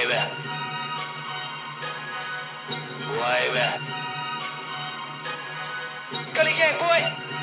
Vibe. Gully gang boy.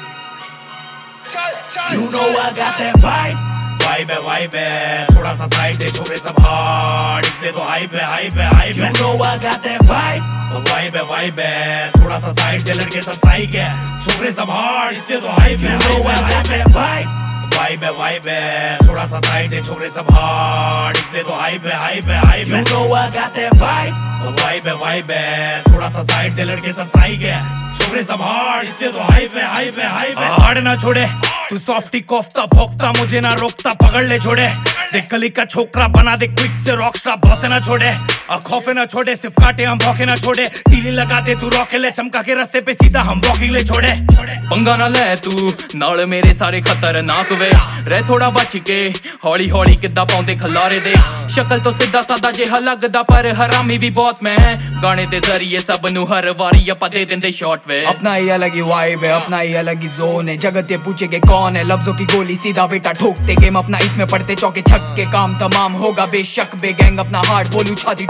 You know I got that vibe. Vibe है थोड़ा सा side दे छोरे सब हार्ड इसलिए तो हाइप है You know I got that vibe. Vibe है थोड़ा सा साइड दे लड़के सब साइक है छोरे सब हार्ड इसलिए तो hype You know I got that vibe. Vibe है थोड़ा सा साइड दे छोरे सब हार्ड इसलिए तो हाइप है You know I got that vibe. Vibe है थोड़ा सा साइड दे लड़के सब साइक है छोरे सब हार्ड इसलिए तो हाइप है हार्ड ना छोड़े तू सॉफ्टी कोफ्ता भोगता मुझे ना रोकता पकड़ ले छोड़े देख गली का छोकरा बना दे क्विक से रॉकस्टार बॉसे ना छोड़े खौफे ना छोड़े सिर्फ काटे हम भौके ना छोड़े तीली लगा दे तू रॉके ले चमका के रास्ते पे सीधा हम वॉकिंग ले छोड़े पंगा ना ले तू नाल मेरे सारे खतरनाक वे रह थोड़ा बच के हौली हौली किद्दां पाउंदे खलारे दे शक्ल तो सीधा सादा जिहा लगदा पर हरामी भी बहुत मैं गाने दे जरिए सब नु हर वारी अपा दे देंदे शॉट वे अपना ही अलग ही वाइब है अपना ही अलग ही जोन है जगत ये पूछे के कौन है लफ्जों की गोली सीधा बेटा ठोकते गेम अपना इसमें पड़ते चौके छक्के काम तमाम होगा बेशक बे गैंग अपना हार्ट बोलू छाती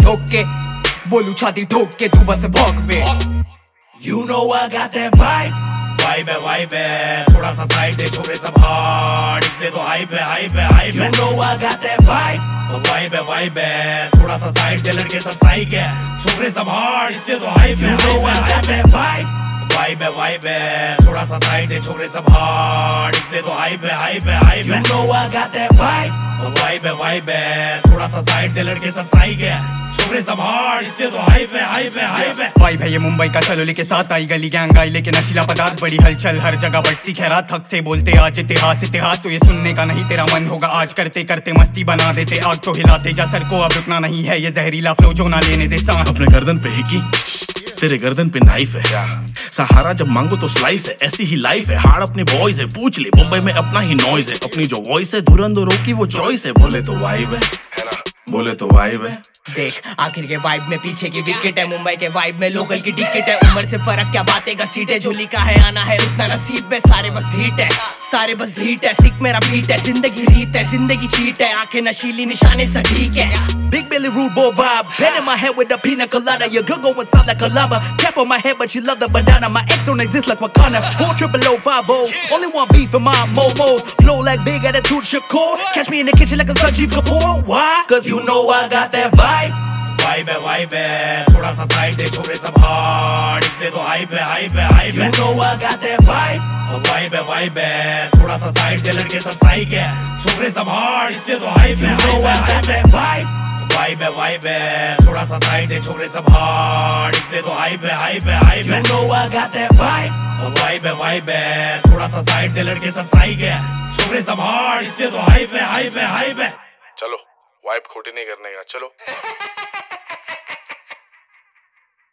ठोक के तू बस भौंक पे You know I got that vibe. Vibe है थोड़ा सा साइड दे छोरे सब हार्ड इसलिए तो हाइप है You know I got that vibe. Vibe है थोड़ा सा साइड दे लड़के सब साइक है छोरे सब हार्ड इसलिए तो hype You know I got that vibe. Vibe है थोड़ा सा साइड दे छोरे सब हार्ड इसलिए तो हाइप है You know I got that vibe. Vibe है थोड़ा सा साइड दे लड़के सब साइक है छोरे सब हार्ड इसलिए तो हाइप है वाइब है ये मुंबई का चलोली के साथ आई गली गैंग आई लेके नशीला पदार्थ बड़ी हलचल हर जगह बढ़ती खैरात थक से बोलते आज इतिहास तो ये सुनने का नहीं तेरा मन होगा आज करते करते मस्ती बना देते आग तो हिलाते जा सर को अब रुकना नहीं है ये जहरीला फ्लो जो ना लेने दे सांस अपने गर्दन पे हिकी तेरे गर्दन पे नाइफ है सहारा जब मांगो तो स्लाइस है ऐसी ही लाइफ है हार्ड अपने बॉयज है पूछ ले मुंबई में अपना ही नॉइज है अपनी जो वॉइस है धुरंधरों की वो चॉइस है बोले तो वाइब है ना बोले तो वाइब है देख आखिर के वाइब में पीछे की विकेट है मुंबई के वाइब में लोकल की टिकट है उम्र से फर्क क्या बातें का सीट है जो लिखा है आना है रुकना नसीब में सारे बस ढीट है सिक मेरा बीट है जिंदगी रीत है जिंदगी चीट है आंखें नशीली निशाने सटीक है Big Billy rude boy vibe. Head in my head with the pina colada. Your girl going sound like a lava. Cap on my head, but she love the banana. My ex don't exist like Wakanda. 40050. Only one beef in my momos. Flow like big attitude Shakur. Catch me in the kitchen like a Sanjeev Kapoor. Why? Cause you know I got that vibe. Vibe है थोड़ा सा side दे छोरे सब hard इसलिए तो hype है You know I got that vibe. Vibe है थोड़ा सा साइड दे लड़के सब साइक है छोरे सब हार्ड इसलिए तो hype You know I got है that vibe. वाइब है थोड़ा सा साइड दे छोरे सब हार्ड इसलिए तो हाइप है You know I got that vibe. Vibe है थोड़ा सा साइड दे लड़के सब साइक है छोरे सब हार्ड इसलिए तो हाइप है चलो वाइब खोटी नहीं करने का चलो